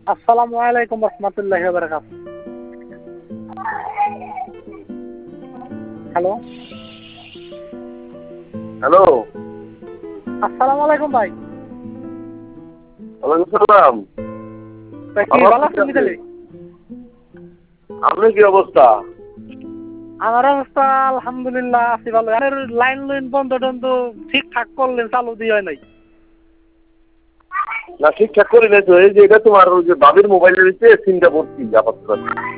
আসসালামু আলাইকুম রহমতুল্লাহি ওয়া বারাকাতুহু। Hello, hello. আসসালামু আলাইকুম ভাই। ওয়ালাইকুম সালাম। তা কি আমার ভালো আছেন আছে। মিতালি? আপনার কি অবস্থা? আমার অবস্থা আলহামদুলিল্লাহ আছি ভালো। আরে লাইন বন্ধ টন্ধ ঠিকঠাক করলেন, চালু দিয়ে হয় নাই। না ঠিকঠাক করি নাই তো, এই যে এটা তোমার ওই যে বাবির মোবাইলের ভিতরে সিমটা ভর্তি আপাতত।